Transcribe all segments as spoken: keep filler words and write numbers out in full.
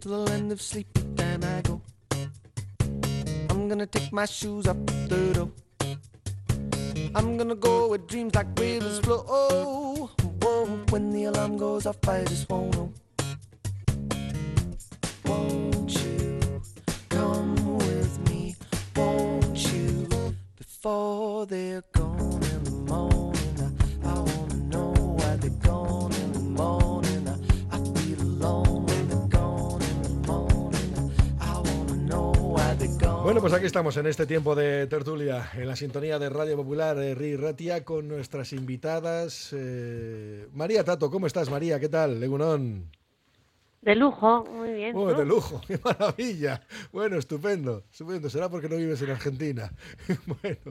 to the land of sleep, but then I go. I'm gonna take my shoes off the door. I'm gonna go where dreams like rivers flow. Oh, whoa, when the alarm goes off, I just won't know. Won't you come with me? Won't you? Before they're gone in the morning, I, I wanna know why they're gone in the morning. I, I feel alone when they're gone in the morning. I wanna know why they're gone. Bueno, pues aquí estamos en este tiempo de tertulia, en la sintonía de Radio Popular, eh, Ri Ratia, con nuestras invitadas. Eh, María Tato, ¿cómo estás, María? ¿Qué tal? Legunón. De lujo, muy bien. Oh, ¿tú? de lujo, qué maravilla. Bueno, estupendo, estupendo. Será porque no vives en Argentina. Bueno,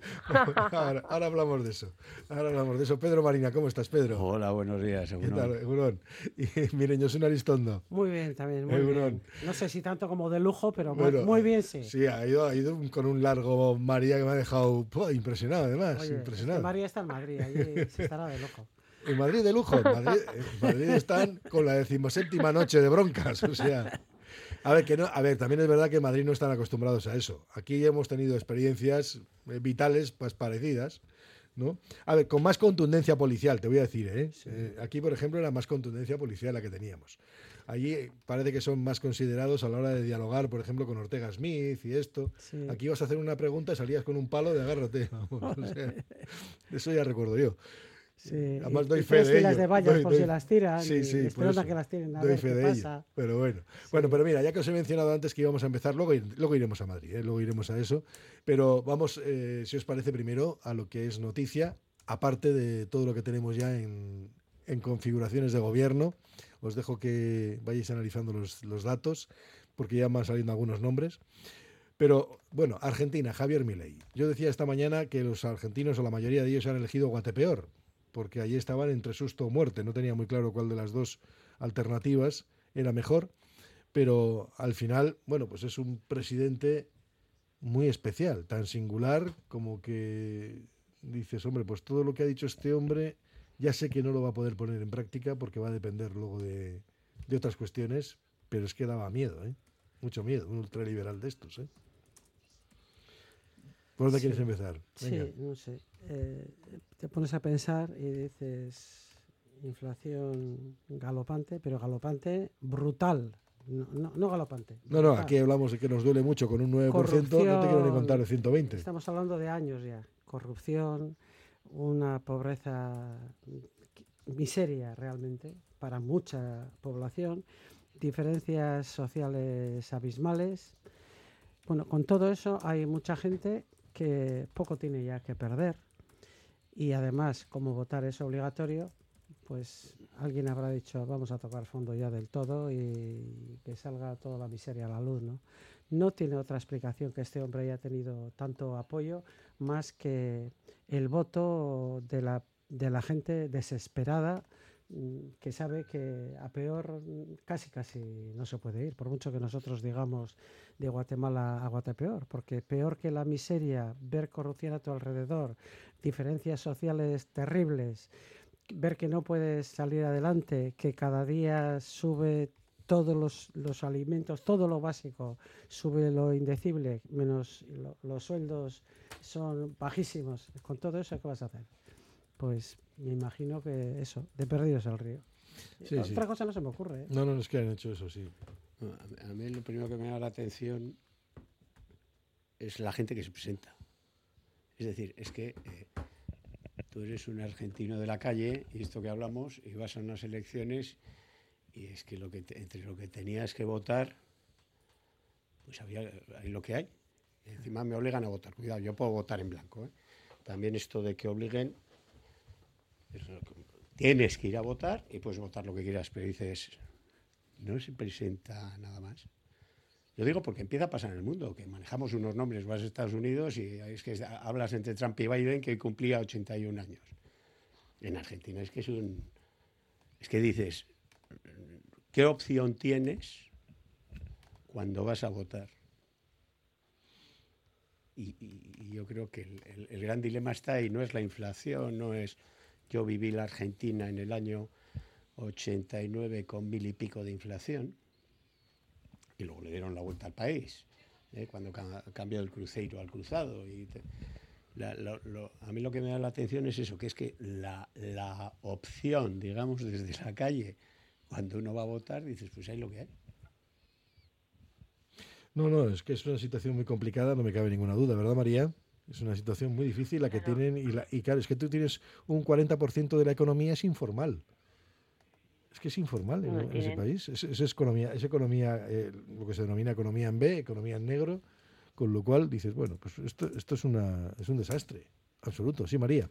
ahora, ahora hablamos de eso. Ahora hablamos de eso. Pedro Marina, ¿cómo estás, Pedro? Hola, buenos días. ¿Qué Egunon. tal, Egunon? Y miren, Josun Aristondo. Muy bien, también, muy Egunon. bien. No sé si tanto como de lujo, pero muy- Bueno, muy bien, sí. Sí, ha ido, ha ido con un largo María que me ha dejado ¡pua! Impresionado, además. Oye, impresionado. es que María está en Madrid, allí se estará de lujo. En Madrid de lujo. En Madrid, en Madrid están con la decimoséptima noche de broncas. O sea, a ver, que no, a ver, también es verdad que en Madrid no están acostumbrados a eso. Aquí hemos tenido experiencias eh, vitales pues, parecidas, ¿no? A ver, con más contundencia policial, te voy a decir, ¿eh? Eh, aquí, por ejemplo, era más contundencia policial la que teníamos. Allí eh, parece que son más considerados a la hora de dialogar, por ejemplo, con Ortega Smith y esto. Sí. Aquí ibas a hacer una pregunta y salías con un palo de agárrate. Vamos, o sea, eso ya recuerdo yo. Sí, Además y- doy y fe tres de filas ello. de vallas Doy- por doy- si las tiran. Sí, y sí, por esperando a eso. que las tiren a Doy ver fe qué de pasa. ello. Pero bueno. Bueno, pero mira, ya que os he mencionado antes que íbamos a empezar, luego, ir- luego iremos a Madrid, ¿eh? Luego iremos a eso. Pero vamos, eh, si os parece, primero a lo que es noticia, aparte de todo lo que tenemos ya en, en configuraciones de gobierno. Os dejo que vayáis analizando los, los datos, porque ya van saliendo algunos nombres. Pero, bueno, Argentina, Javier Milei. Yo decía esta mañana que los argentinos, o la mayoría de ellos, han elegido Guatepeor, porque allí estaban entre susto o muerte. No tenía muy claro cuál de las dos alternativas era mejor, pero al final, bueno, pues es un presidente muy especial, tan singular como que dices, hombre, pues todo lo que ha dicho este hombre ya sé que no lo va a poder poner en práctica porque va a depender luego de, de otras cuestiones, pero es que daba miedo, ¿eh? Mucho miedo, un ultraliberal de estos, ¿eh? ¿Por dónde Sí. quieres empezar? Venga. Sí, no sé. Eh, te pones a pensar y dices inflación galopante, pero galopante brutal. No, no, no galopante. No, no, brutal. aquí hablamos de que nos duele mucho con un nueve por ciento, no te quiero ni Corrupción. contar el ciento veinte. Estamos hablando de años ya. Corrupción, una pobreza, miseria realmente para mucha población, diferencias sociales abismales. Bueno, con todo eso hay mucha gente que poco tiene ya que perder y además, como votar es obligatorio, pues alguien habrá dicho vamos a tocar fondo ya del todo y que salga toda la miseria a la luz, ¿no? No tiene otra explicación que este hombre haya tenido tanto apoyo más que el voto de la, de la gente desesperada que sabe que a peor casi casi no se puede ir, por mucho que nosotros digamos de Guatemala a Guatepeor, porque peor que la miseria, ver corrupción a tu alrededor, diferencias sociales terribles, ver que no puedes salir adelante, que cada día sube todos los, los alimentos, todo lo básico, sube lo indecible, menos lo, los sueldos son bajísimos. Con todo eso, ¿qué vas a hacer? Pues me imagino que eso, de perdidos al río. Sí, Otra sí. cosa no se me ocurre, ¿eh? No, no, es que han hecho eso, sí. A a mí lo primero que me llama la atención es la gente que se presenta. Es decir, es que eh, tú eres un argentino de la calle y esto que hablamos y vas a unas elecciones y es que, lo que te- entre lo que tenías que votar, pues había hay lo que hay. Y encima me obligan a votar. Cuidado, yo puedo votar en blanco, ¿eh? También esto de que obliguen, es lo que- tienes que ir a votar y puedes votar lo que quieras, pero dices, no se presenta nada más. Yo digo porque empieza a pasar en el mundo, que manejamos unos nombres, vas a Estados Unidos y es que hablas entre Trump y Biden que cumplía ochenta y un años. En Argentina es que es un... Es que dices, ¿qué opción tienes cuando vas a votar? Y, y- y yo creo que el, el- el gran dilema está ahí, no es la inflación, no es... Yo viví la Argentina en el año ochenta y nueve con mil y pico de inflación. y luego le dieron la vuelta al país, ¿eh? Cuando ca cambió del cruceiro al cruzado. Y te, la, lo, lo, a mí lo que me da la atención es eso, que es que la, la opción, digamos, desde la calle, cuando uno va a votar, dices, pues hay lo que hay. No, no, es que es una situación muy complicada, no me cabe ninguna duda, ¿verdad, María? Es una situación muy difícil la que Claro. tienen y, la, y claro, es que tú tienes un cuarenta por ciento de la economía es informal. Es que es informal en, No en ese tienen. país. Es, es economía, es economía eh, lo que se denomina economía en B, economía en negro, con lo cual dices, bueno, pues esto, esto es, una, es un desastre absoluto. Sí, María.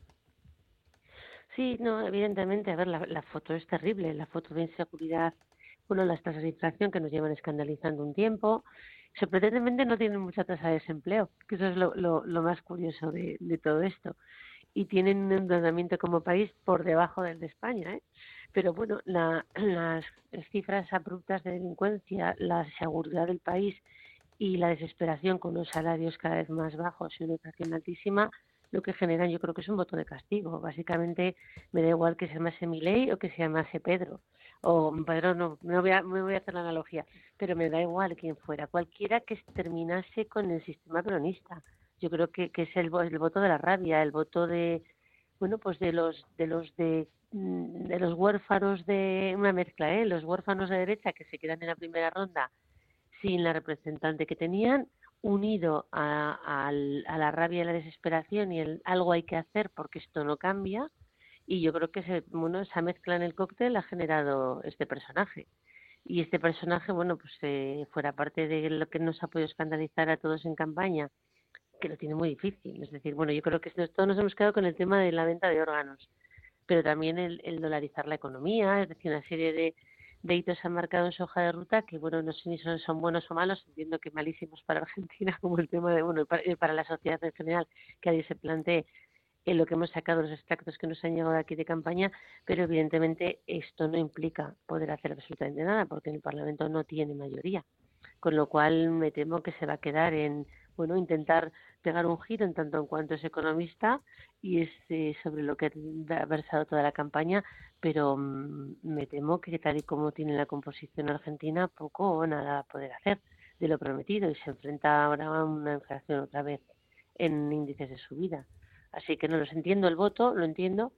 Sí, no, evidentemente, a ver, la, la foto es terrible, la foto de inseguridad, bueno, las tasas de inflación que nos llevan escandalizando un tiempo, sorprendentemente no tienen mucha tasa de desempleo, que eso es lo, lo, lo más curioso de, de todo esto, y tienen un endeudamiento como país por debajo del de España, ¿eh? Pero bueno, la, las cifras abruptas de delincuencia, la seguridad del país y la desesperación con los salarios cada vez más bajos y una inflación altísima, lo que generan yo creo que es un voto de castigo. Básicamente me da igual que se llamase Milei o que se llamase Pedro. O Pedro no, no voy a, me voy a hacer la analogía, pero me da igual quién fuera. Cualquiera que terminase con el sistema peronista. Yo creo que, que es el, el voto de la rabia, el voto de, bueno, pues de los de los de de los huérfanos de una mezcla, ¿eh? Los huérfanos de derecha que se quedan en la primera ronda sin la representante que tenían, unido a, a, a la rabia y la desesperación y el algo hay que hacer porque esto no cambia, y yo creo que se, bueno, esa mezcla en el cóctel ha generado este personaje. Y este personaje, bueno, pues eh, fuera parte de lo que nos ha podido escandalizar a todos en campaña, que lo tiene muy difícil. Es decir, bueno, yo creo que todos nos hemos quedado con el tema de la venta de órganos, pero también el, el dolarizar la economía, es decir, una serie de, de hitos han marcado en su hoja de ruta que, bueno, no sé si son, son buenos o malos, entiendo que malísimos para Argentina, como el tema de, bueno, para, para la sociedad en general, que nadie se plantee en lo que hemos sacado, los extractos que nos han llegado aquí de campaña, pero evidentemente esto no implica poder hacer absolutamente nada, porque el Parlamento no tiene mayoría, con lo cual me temo que se va a quedar en, bueno, intentar pegar un giro en tanto en cuanto es economista y es eh, sobre lo que ha versado toda la campaña, pero mmm, me temo que tal y como tiene la composición argentina, poco o nada va a poder hacer de lo prometido y se enfrenta ahora a una inflación otra vez en índices de subida. Así que no los entiendo el voto, lo entiendo.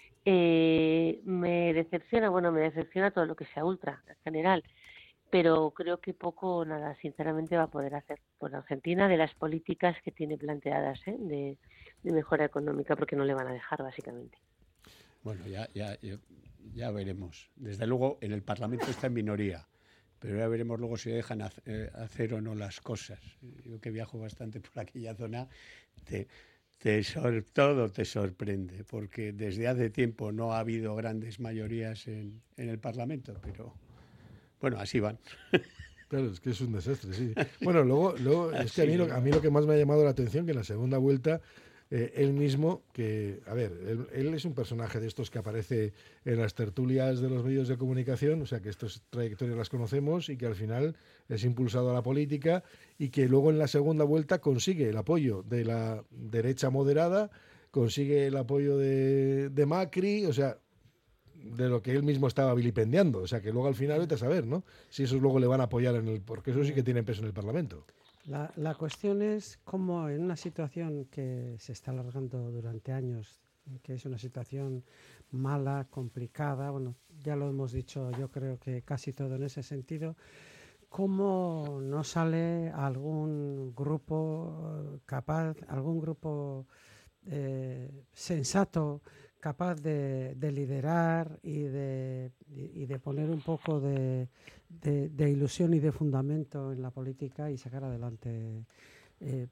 Eh, me decepciona, bueno, me decepciona todo lo que sea ultra en general, pero creo que poco o nada, sinceramente, va a poder hacer por Argentina de las políticas que tiene planteadas, ¿eh? de, de mejora económica, porque no le van a dejar, básicamente. Bueno, ya, ya, ya, ya veremos. Desde luego, en el Parlamento está en minoría, pero ya veremos luego si dejan hacer o no las cosas. Yo que viajo bastante por aquella zona, te, te sor, todo te sorprende, porque desde hace tiempo no ha habido grandes mayorías en, en el Parlamento, pero bueno, así van. Claro, es que es un desastre, sí. Bueno, luego, luego es que a mí, lo, a mí lo que más me ha llamado la atención, que en la segunda vuelta, eh, él mismo, que, a ver, él, él es un personaje de estos que aparece en las tertulias de los medios de comunicación, o sea, que estas trayectorias las conocemos y que al final es impulsado a la política y que luego en la segunda vuelta consigue el apoyo de la derecha moderada, consigue el apoyo de, de Macri, o sea, de lo que él mismo estaba vilipendiando, o sea que luego al final vete a saber, ¿no? Si esos luego le van a apoyar en el, porque eso sí que tiene peso en el Parlamento. La, la cuestión es cómo en una situación que se está alargando durante años, que es una situación mala, complicada, bueno, ya lo hemos dicho, yo creo que casi todo en ese sentido, cómo no sale algún grupo capaz, algún grupo eh, sensato, capaz de, de liderar y de, y de poner un poco de, de, de ilusión y de fundamento en la política y sacar adelante eh,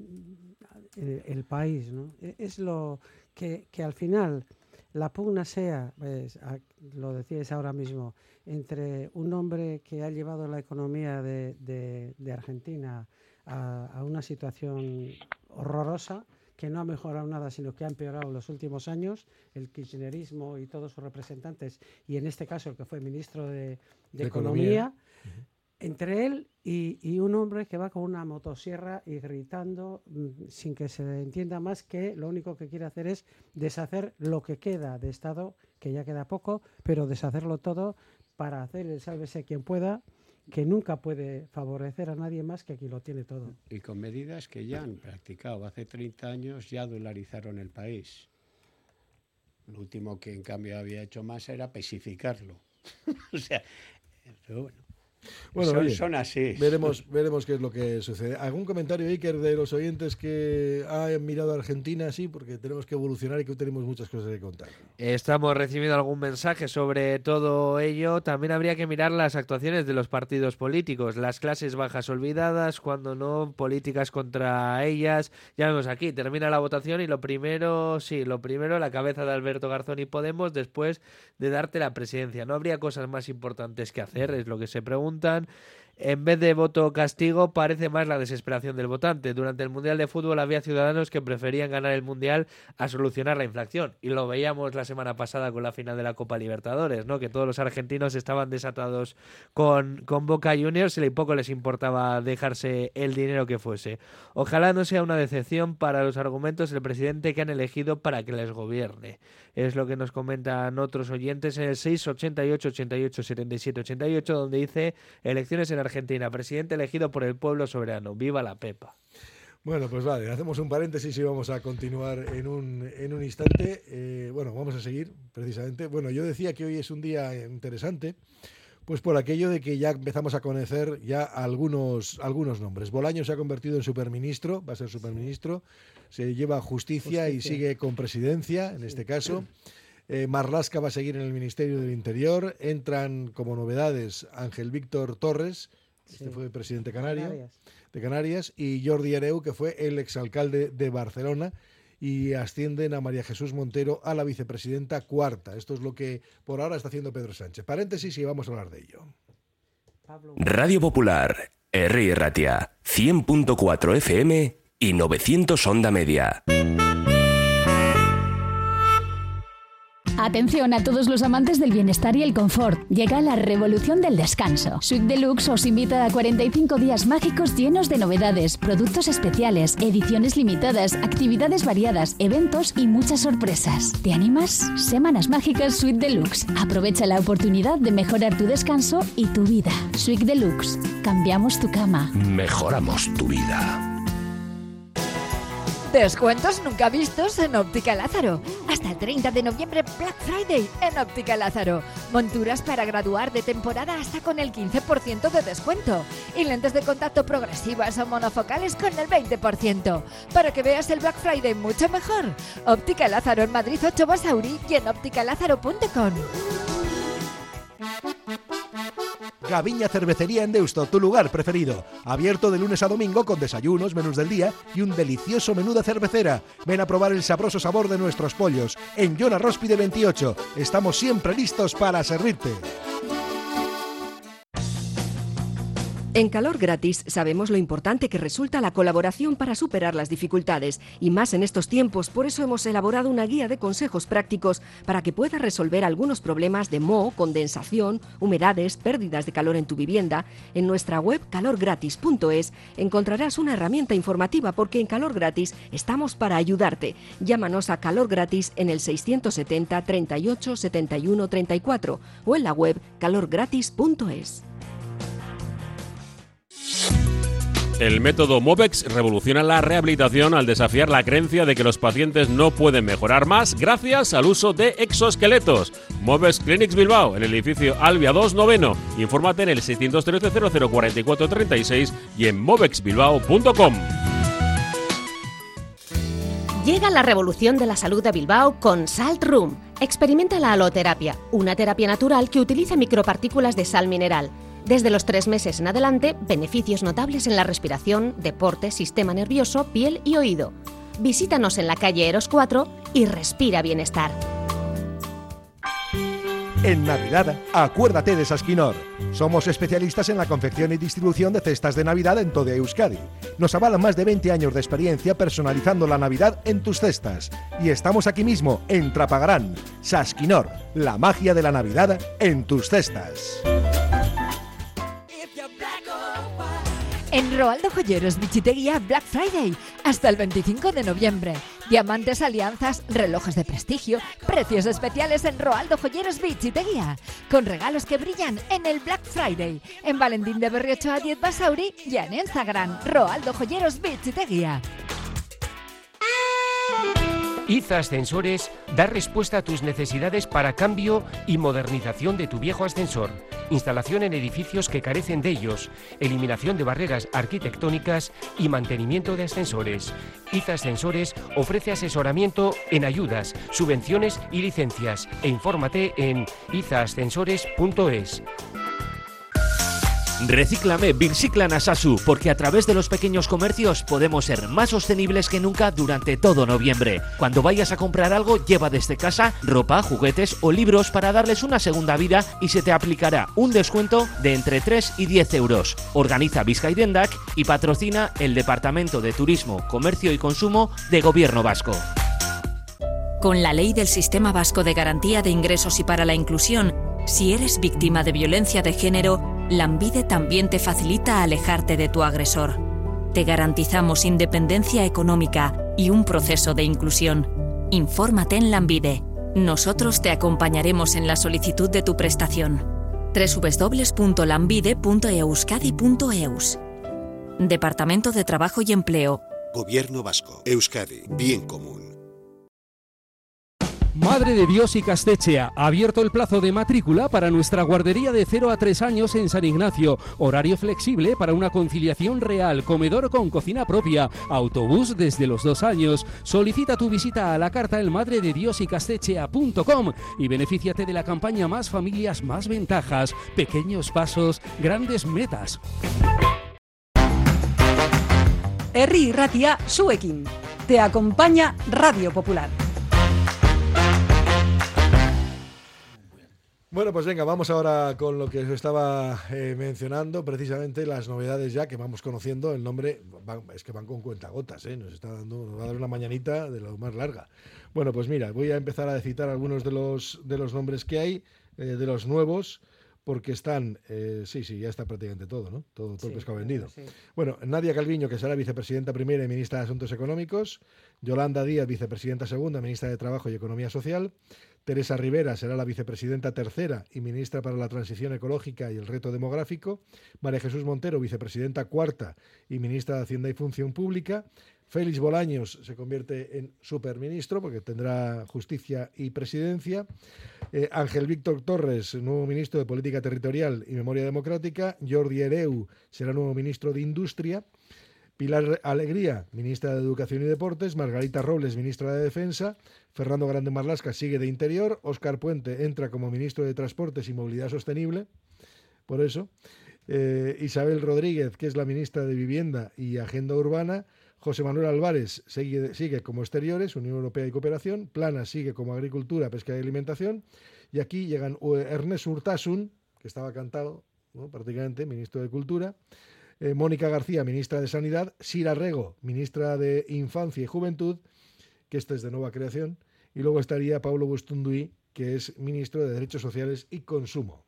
el, el país, ¿no? Es lo que, que al final la pugna sea, pues, a, lo decíais ahora mismo, entre un hombre que ha llevado la economía de, de, de Argentina a, a una situación horrorosa, que no ha mejorado nada, sino que ha empeorado en los últimos años, el kirchnerismo y todos sus representantes, y en este caso el que fue ministro de, de, de Economía, economía uh-huh. entre él y, y un hombre que va con una motosierra y gritando mmm, sin que se entienda más, que lo único que quiere hacer es deshacer lo que queda de Estado, que ya queda poco, pero deshacerlo todo para hacer el sálvese quien pueda que nunca puede favorecer a nadie más que a quien lo tiene todo. Y con medidas que ya han practicado. Hace treinta años ya dolarizaron el país. Lo último que en cambio había hecho más era pesificarlo. O sea, pero bueno. Bueno, son, oye, son así. Veremos, veremos qué es lo que sucede. ¿Algún comentario, Iker, de los oyentes que hayan mirado a Argentina? Sí, porque tenemos que evolucionar y que tenemos muchas cosas que contar. Estamos recibiendo algún mensaje sobre todo ello. También habría que mirar las actuaciones de los partidos políticos, las clases bajas olvidadas, cuando no, políticas contra ellas. Ya vemos aquí, termina la votación y lo primero, sí, lo primero, la cabeza de Alberto Garzón y Podemos después de darte la presidencia. ¿No habría cosas más importantes que hacer? Es lo que se pregunta. En vez de voto castigo, parece más la desesperación del votante. Durante el Mundial de Fútbol había ciudadanos que preferían ganar el Mundial a solucionar la inflación. Y lo veíamos la semana pasada con la final de la Copa Libertadores, ¿no? Que todos los argentinos estaban desatados con, con Boca Juniors y poco les importaba dejarse el dinero que fuese. Ojalá no sea una decepción para los argumentos del presidente que han elegido para que les gobierne. Es lo que nos comentan otros oyentes en el seis ochenta y ocho, ochenta y ocho, setenta y siete, ochenta y ocho, donde dice: elecciones en Argentina, presidente elegido por el pueblo soberano. ¡Viva la Pepa! Bueno, pues vale, hacemos un paréntesis y vamos a continuar en un, en un instante. Eh, bueno, vamos a seguir, precisamente. Bueno, yo decía que hoy es un día interesante, pues por aquello de que ya empezamos a conocer ya algunos, algunos nombres. Bolaños se ha convertido en superministro, va a ser superministro, se lleva justicia, justicia. y sigue con presidencia, en sí. este caso. Eh, Marlaska va a seguir en el Ministerio del Interior. Entran como novedades Ángel Víctor Torres, sí. este fue presidente canario, Canarias. de Canarias, y Jordi Hereu, que fue el exalcalde de Barcelona, y ascienden a María Jesús Montero a la vicepresidenta cuarta. Esto es lo que por ahora está haciendo Pedro Sánchez. Paréntesis y vamos a hablar de ello. Radio Popular, R I Ratia, cien punto cuatro F M y novecientos onda media. Atención a todos los amantes del bienestar y el confort. Llega la revolución del descanso. Suite Deluxe os invita a cuarenta y cinco días mágicos llenos de novedades, productos especiales, ediciones limitadas, actividades variadas, eventos y muchas sorpresas. ¿Te animas? Semanas mágicas Suite Deluxe. Aprovecha la oportunidad de mejorar tu descanso y tu vida. Suite Deluxe. Cambiamos tu cama. Mejoramos tu vida. Descuentos nunca vistos en Óptica Lázaro. Hasta el treinta de noviembre, Black Friday en Óptica Lázaro. Monturas para graduar de temporada hasta con el quince por ciento de descuento. Y lentes de contacto progresivas o monofocales con el veinte por ciento. Para que veas el Black Friday mucho mejor. Óptica Lázaro en Madrid ocho Basauri y en óptica lázaro punto com. Gaviña Cervecería en Deusto, tu lugar preferido. Abierto de lunes a domingo con desayunos, menús del día y un delicioso menú de cervecera. Ven a probar el sabroso sabor de nuestros pollos. En Joan Róspide veintiocho. Estamos siempre listos para servirte. En Calor Gratis sabemos lo importante que resulta la colaboración para superar las dificultades, y más en estos tiempos. Por eso hemos elaborado una guía de consejos prácticos para que puedas resolver algunos problemas de moho, condensación, humedades, pérdidas de calor en tu vivienda. En nuestra web calor gratis punto es encontrarás una herramienta informativa, porque en Calor Gratis estamos para ayudarte. Llámanos a Calor Gratis en el seiscientos setenta, treinta y ocho, setenta y uno, treinta y cuatro o en la web calor gratis punto es. El método Movex revoluciona la rehabilitación al desafiar la creencia de que los pacientes no pueden mejorar más gracias al uso de exoesqueletos. Movex Clinics Bilbao, en el edificio Albia dos Noveno. Infórmate en el seiscientos trece, cero cero cuarenta y cuatro treinta y seis y en movex bilbao punto com. Llega la revolución de la salud de Bilbao con Salt Room. Experimenta la aloterapia, una terapia natural que utiliza micropartículas de sal mineral. Desde los tres meses en adelante, beneficios notables en la respiración, deporte, sistema nervioso, piel y oído. Visítanos en la calle Eros cuatro y respira bienestar. En Navidad, acuérdate de Sasquinor. Somos especialistas en la confección y distribución de cestas de Navidad en toda Euskadi. Nos avalan más de veinte años de experiencia personalizando la Navidad en tus cestas. Y estamos aquí mismo, en Trapagarán. Sasquinor, la magia de la Navidad en tus cestas. En Roaldo Joyeros Bichiteguía Black Friday hasta el veinticinco de noviembre. Diamantes, alianzas, relojes de prestigio, precios especiales en Roaldo Joyeros Bitxitegia, con regalos que brillan en el Black Friday, en Valentín de Berriocho a diez Basauri y en Instagram, Roaldo Joyeros Bitxitegia. IZA Ascensores da respuesta a tus necesidades para cambio y modernización de tu viejo ascensor, instalación en edificios que carecen de ellos, eliminación de barreras arquitectónicas y mantenimiento de ascensores. IZA Ascensores ofrece asesoramiento en ayudas, subvenciones y licencias e infórmate en iza ascensores punto es. Recíclame Birciclan Asasu, porque a través de los pequeños comercios podemos ser más sostenibles que nunca durante todo noviembre. Cuando vayas a comprar algo, lleva desde casa ropa, juguetes o libros para darles una segunda vida y se te aplicará un descuento de entre tres y diez euros. Organiza Bizkaidendak y patrocina el Departamento de Turismo, Comercio y Consumo de Gobierno Vasco. Con la Ley del Sistema Vasco de Garantía de Ingresos y para la Inclusión, si eres víctima de violencia de género, Lanbide también te facilita alejarte de tu agresor. Te garantizamos independencia económica y un proceso de inclusión. Infórmate en Lanbide. Nosotros te acompañaremos en la solicitud de tu prestación. doble u doble u doble u punto lanbide punto euskadi punto eus. Departamento de Trabajo y Empleo. Gobierno Vasco. Euskadi. Bien común. Madre de Dios y Castechea, ha abierto el plazo de matrícula para nuestra guardería de cero a tres años en San Ignacio. Horario flexible para una conciliación real, comedor con cocina propia, autobús desde los dos años. Solicita tu visita a la carta el madre de dios y castechea punto com y benefíciate de la campaña Más Familias, Más Ventajas. Pequeños pasos, grandes metas. Herri Irratia zuekin. Te acompaña Radio Popular. Bueno, pues venga, vamos ahora con lo que os estaba eh, mencionando, precisamente las novedades ya que vamos conociendo. El nombre, van, es que van con cuentagotas, ¿eh? Nos está dando, nos va a dar una mañanita de lo más larga. Bueno, pues mira, voy a empezar a citar algunos de los, de los nombres que hay, eh, de los nuevos, porque están, eh, sí, sí, ya está prácticamente todo, ¿no? Todo, todo sí, el pescado vendido. Sí. Bueno, Nadia Calviño, que será vicepresidenta primera y ministra de Asuntos Económicos. Yolanda Díaz, vicepresidenta segunda, ministra de Trabajo y Economía Social. Teresa Rivera será la vicepresidenta tercera y ministra para la Transición Ecológica y el Reto Demográfico. María Jesús Montero, vicepresidenta cuarta y ministra de Hacienda y Función Pública. Félix Bolaños se convierte en superministro porque tendrá justicia y presidencia. Eh, Ángel Víctor Torres, nuevo ministro de Política Territorial y Memoria Democrática. Jordi Hereu será nuevo ministro de Industria. Pilar Alegría, ministra de Educación y Deportes. Margarita Robles, ministra de Defensa. Fernando Grande Marlasca sigue de Interior. Óscar Puente entra como ministro de Transportes y Movilidad Sostenible. Por eso. Eh, Isabel Rodríguez, que es la ministra de Vivienda y Agenda Urbana. José Manuel Álvarez sigue, sigue como Exteriores, Unión Europea y Cooperación. Planas sigue como Agricultura, Pesca y Alimentación. Y aquí llegan Ernest Urtasun, que estaba cantado, ¿no?, prácticamente, ministro de Cultura. Eh, Mónica García, ministra de Sanidad. Sira Rego, ministra de Infancia y Juventud, que esta es de nueva creación. Y luego estaría Pablo Bustunduy, que es ministro de Derechos Sociales y Consumo.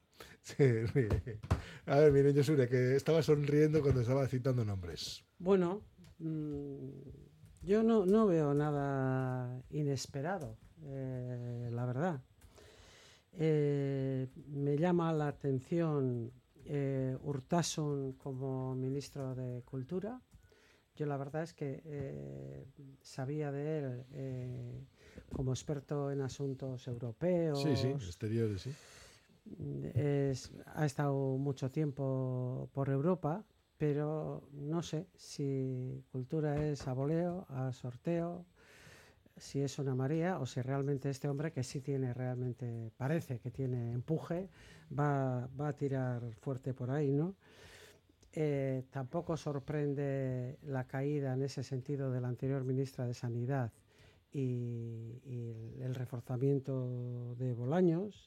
A ver, miren, Josure, que estaba sonriendo cuando estaba citando nombres. Bueno, mmm, yo no, no veo nada inesperado, eh, la verdad. Eh, me llama la atención eh, Urtasun como ministro de Cultura. Yo la verdad es que eh, sabía de él eh, como experto en asuntos europeos. Sí, sí, exteriores, sí. Es, ha estado mucho tiempo por Europa, pero no sé si cultura es a voleo, a sorteo, si es una María o si realmente este hombre, que sí tiene realmente, parece que tiene empuje, va, va a tirar fuerte por ahí, ¿no? Eh, tampoco sorprende la caída en ese sentido de la anterior ministra de Sanidad y, y el, el reforzamiento de Bolaños.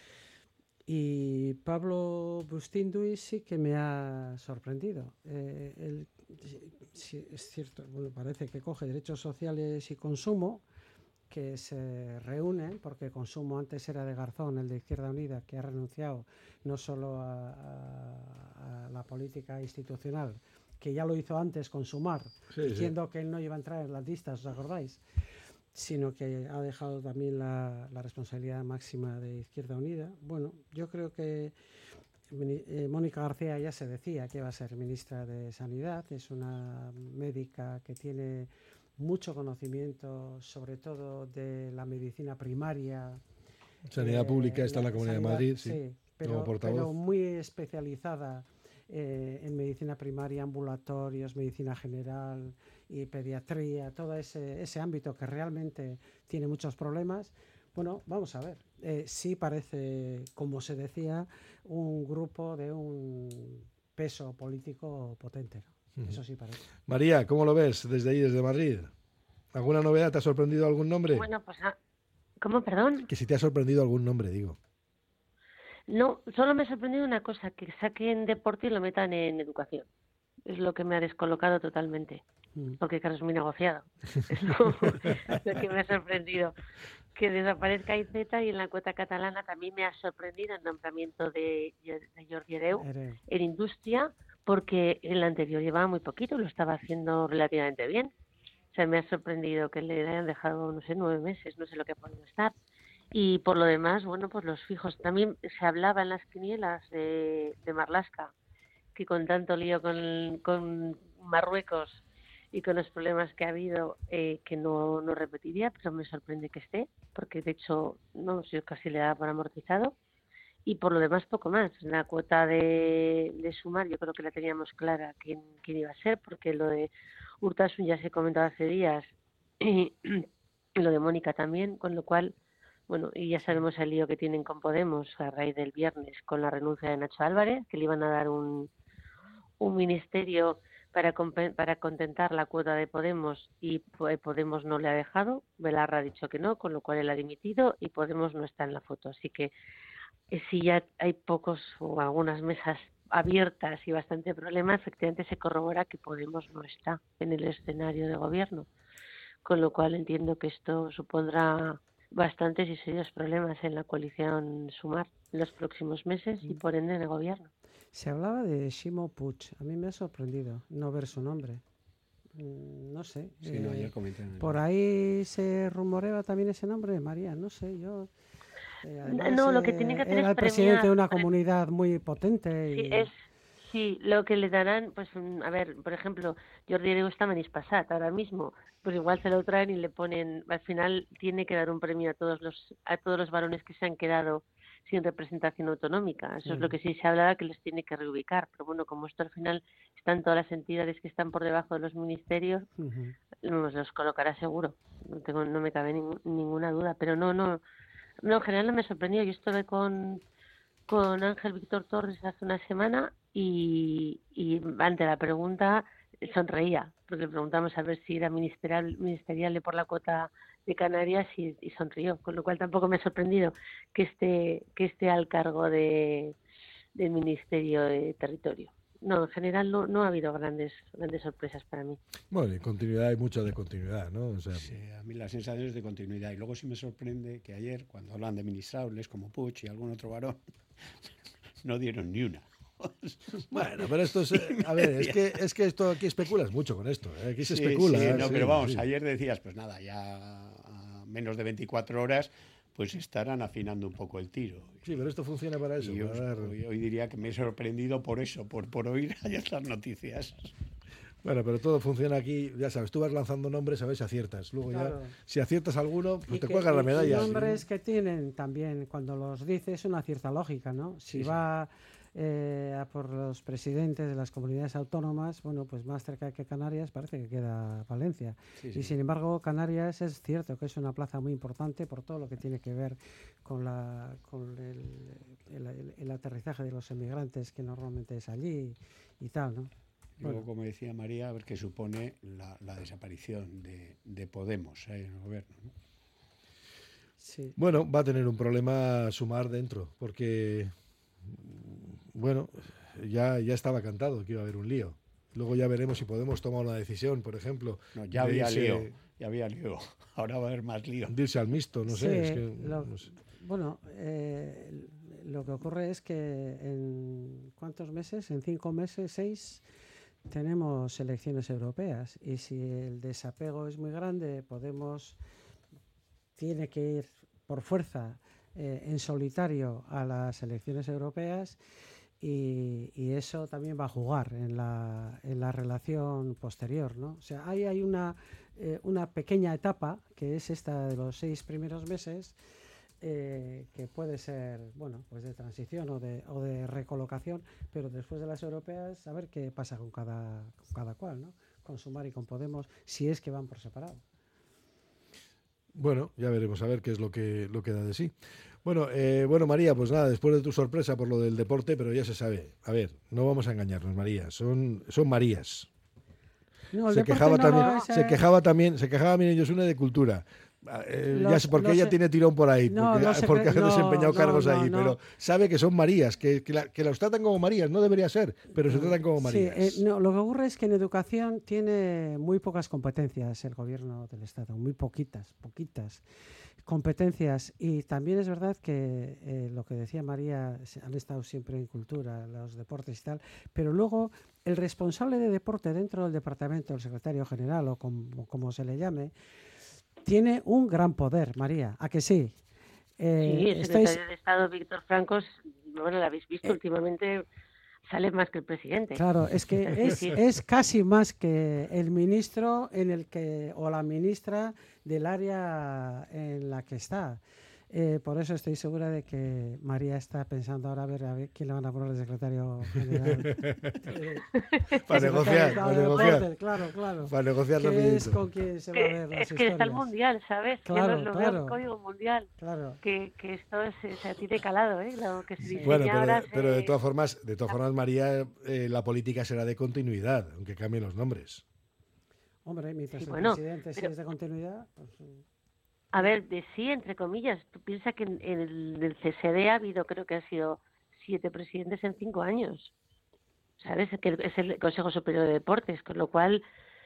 Y Pablo Bustinduy sí que me ha sorprendido. Eh, él, sí, es cierto, bueno, parece que coge derechos sociales y consumo, que se reúnen, porque consumo antes era de Garzón, el de Izquierda Unida, que ha renunciado no solo a, a, a la política institucional, que ya lo hizo antes con Sumar, Sí, diciendo sí. que él no iba a entrar en las listas, ¿os acordáis? Sino que ha dejado también la, la responsabilidad máxima de Izquierda Unida. Bueno, yo creo que eh, Mónica García ya se decía que iba a ser ministra de Sanidad, es una médica que tiene mucho conocimiento, sobre todo de la medicina primaria. Sanidad eh, Pública está en la la Comunidad sanidad, de Madrid, sí, sí, pero, como portavoz. pero muy especializada eh, en medicina primaria, ambulatorios, medicina general y pediatría, todo ese, ese ámbito que realmente tiene muchos problemas. Bueno, vamos a ver. Eh, sí parece, como se decía, un grupo de un peso político potente, ¿no? Ujú. Eso sí parece. María, ¿cómo lo ves desde ahí, desde Madrid? ¿Alguna novedad? ¿Te ha sorprendido algún nombre? Bueno, pues, ah, ¿cómo, perdón? Que si te ha sorprendido algún nombre, digo. No, solo me ha sorprendido una cosa, que saquen deporte y lo metan en educación. Es lo que me ha descolocado totalmente, porque claro, es muy negociado. Es lo, lo que me ha sorprendido. Que desaparezca I Z y en la cuota catalana también me ha sorprendido el nombramiento de, de Jordi Hereu Hereu. en industria, porque el anterior llevaba muy poquito, lo estaba haciendo relativamente bien. O sea, me ha sorprendido que le hayan dejado, no sé, nueve meses, no sé lo que ha podido estar. Y por lo demás, bueno, pues los fijos. También se hablaba en las quinielas de, de Marlaska, que con tanto lío con, con Marruecos y con los problemas que ha habido, eh, que no, no repetiría, pero me sorprende que esté, porque de hecho, no sé, casi le da por amortizado. Y por lo demás, poco más. La cuota de, de Sumar, yo creo que la teníamos clara quién, quién iba a ser, porque lo de Urtasun ya se comentaba hace días, y lo de Mónica también, con lo cual, bueno, y ya sabemos el lío que tienen con Podemos a raíz del viernes con la renuncia de Nacho Álvarez, que le iban a dar un, un ministerio para, para contentar la cuota de Podemos, y Podemos no le ha dejado. Belarra ha dicho que no, con lo cual él ha dimitido y Podemos no está en la foto. Así que eh, si ya hay pocos o algunas mesas abiertas y bastante problema, efectivamente se corrobora que Podemos no está en el escenario de gobierno, con lo cual entiendo que esto supondrá bastantes y serios problemas en la coalición Sumar en los próximos meses y por ende en el gobierno. Se hablaba de Ximo Puig. A mí me ha sorprendido no ver su nombre. Mm, No sé. Sí, eh, no, ayer comenté en el- por ahí se rumoreaba también ese nombre, María. No sé, yo. eh, además, No, lo que eh, tiene que hacer era es el presidente de premiar- una comunidad muy potente. Sí, y- es sí, lo que le darán, pues mm, a ver, por ejemplo, Jordi Hereu está en Benispasat ahora mismo, pues igual se lo traen y le ponen, al final tiene que dar un premio a todos los a todos los varones que se han quedado sin representación autonómica. Eso es lo Mm. que sí se hablaba, que les tiene que reubicar, pero bueno, como esto al final están todas las entidades que están por debajo de los ministerios, Ujú. nos los colocará seguro. No tengo, no me cabe ning- ninguna duda, pero no, no, no, en general no me sorprendió. Yo estuve con con Ángel Víctor Torres hace una semana y, y ante la pregunta sonreía, porque le preguntamos a ver si era ministerial, ministerial por la cuota de Canarias y, y sonrió, con lo cual tampoco me ha sorprendido que esté, que esté al cargo de, del Ministerio de Territorio. No, en general no, no ha habido grandes grandes sorpresas para mí. Bueno, en continuidad hay mucho de continuidad, ¿no? O sea, Sí, a mí la sensación es de continuidad. Y luego sí me sorprende que ayer, cuando hablan de ministrables como Puig y algún otro varón, no dieron ni una. Bueno, pero esto es, eh, a ver, es que, es que esto aquí especulas mucho con esto, ¿eh? Aquí se Sí, especula. sí, ¿eh? no, Sí, pero vamos, sí. ayer decías, pues nada, ya a menos de veinticuatro horas, pues estarán afinando un poco el tiro. Sí, pero esto funciona para eso. Y yo para dar- hoy, hoy diría que me he sorprendido por eso, por, por oír ayer las noticias. Bueno, pero todo funciona aquí, ya sabes, tú vas lanzando nombres a ver si aciertas. Luego Claro. ya, si aciertas alguno, pues Y te que- cuelgas la y- y medalla. nombres que tienen también, cuando los dices, una cierta lógica, ¿no? Si Sí, sí. va eh, a por los presidentes de las comunidades autónomas, bueno, pues más cerca que Canarias parece que queda Valencia. Sí, Y sí. sin embargo, Canarias es cierto que es una plaza muy importante por todo lo que tiene que ver con, la, con el, el- el- el aterrizaje de los emigrantes, que normalmente es allí y tal, ¿no? Luego, Bueno. como decía María, a ver qué supone la, la desaparición de, de Podemos eh, en el gobierno, ¿no? Sí. Bueno, va a tener un problema Sumar dentro, porque, bueno, ya, ya estaba cantado que iba a haber un lío. Luego ya veremos si Podemos tomar una decisión, por ejemplo. No, ya de había irse- lío, ya había lío. Ahora va a haber más lío. de irse al mixto, no sé. Sí, Es que, lo- no sé. Bueno, eh, lo que ocurre es que en ¿cuántos meses? En cinco meses, seis, tenemos elecciones europeas y si el desapego es muy grande, Podemos tiene que ir por fuerza eh, en solitario a las elecciones europeas y, y eso también va a jugar en la, en la relación posterior, ¿no? O sea, ahí hay una, eh, una pequeña etapa que es esta de los seis primeros meses. Eh, que puede ser, bueno, pues de transición o de, o de recolocación, pero después de las europeas, a ver qué pasa con cada, con cada cual, ¿no? Con Sumar y con Podemos, si es que van por separado. Bueno, ya veremos a ver qué es lo que, lo que da de sí. Bueno, eh, bueno, María, pues nada, después de tu sorpresa por lo del deporte, pero ya se sabe. A ver, no vamos a engañarnos, María, son, son Marías. No, se, quejaba no, también, no, se quejaba también, se quejaba también Yosune de cultura. Eh, los, ya sé, porque ella se... tiene tirón por ahí, no, porque, no porque ha no, desempeñado no, cargos no, ahí, no. pero sabe que son Marías, que, que, la, que los tratan como Marías, no debería ser, pero se tratan como Marías. Sí, eh, no, lo que ocurre es que en educación tiene muy pocas competencias el gobierno del Estado, muy poquitas, poquitas competencias, y también es verdad que eh, lo que decía María, han estado siempre en cultura, los deportes y tal, pero luego el responsable de deporte dentro del departamento, el secretario general o como, como se le llame, tiene un gran poder, María, ¿a que sí? Eh, sí, el secretario estáis... de Estado, Víctor Francos, bueno, lo habéis visto eh... últimamente, sale más que el presidente. Claro, es que es, es casi más que el ministro en el que o la ministra del área en la que está. Eh, por eso estoy segura de que María está pensando ahora a ver a ver quién le van a poner de secretario general. eh, para negociar, para negociar. Claro, claro. Para negociar rapidito. Es con quién se va a ver es las que historias. Está el mundial, ¿sabes? Claro, Yo lo, lo claro. veo el código mundial. Claro. Que, que esto es, o sea, tiene calado, ¿eh? Lo que se dice bueno, pero, ahora pero se... de todas formas, de todas formas, María, eh, la política será de continuidad, aunque cambien los nombres. Hombre, mientras sí, el bueno, presidente pero... sí es de continuidad, pues... A ver, de sí, entre comillas. Tú piensas que en, en el del C S D ha habido, creo que han sido siete presidentes en cinco años. ¿Sabes? Que es el Consejo Superior de Deportes, con lo cual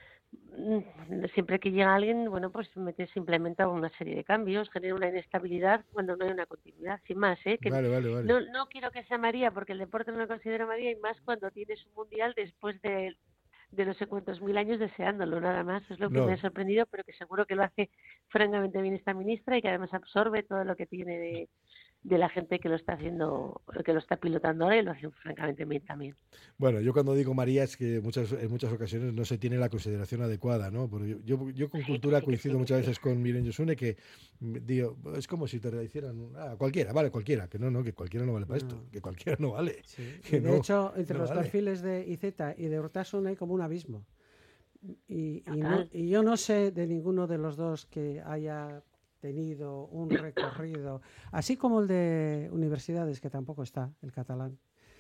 siempre que llega alguien, bueno, pues mete, se implementa una serie de cambios, genera una inestabilidad cuando no hay una continuidad, sin más, ¿eh? Que vale, vale, vale. No, no quiero que sea María, porque el deporte no lo considero María, y más cuando tienes un mundial después de... de no sé cuántos mil años deseándolo, nada más. Es lo que no. me ha sorprendido, pero que seguro que lo hace francamente bien esta ministra y que además absorbe todo lo que tiene de, de la gente que lo está haciendo, que lo está pilotando ahora, y lo hace francamente bien también. Bueno, yo cuando digo María es que muchas, en muchas ocasiones no se tiene la consideración adecuada, ¿no? Porque yo, yo, yo con cultura coincido muchas veces con Miren Yosune, que digo, es como si te hicieran ah, cualquiera, vale, cualquiera, que no, no, que cualquiera no vale para esto, que cualquiera no vale. Sí. Que de no, hecho, entre no los vale. perfiles de I Z y de Urtasun hay como un abismo. Y, y, no, y yo no sé de ninguno de los dos que haya tenido un recorrido, así como el de universidades, que tampoco está, el catalán.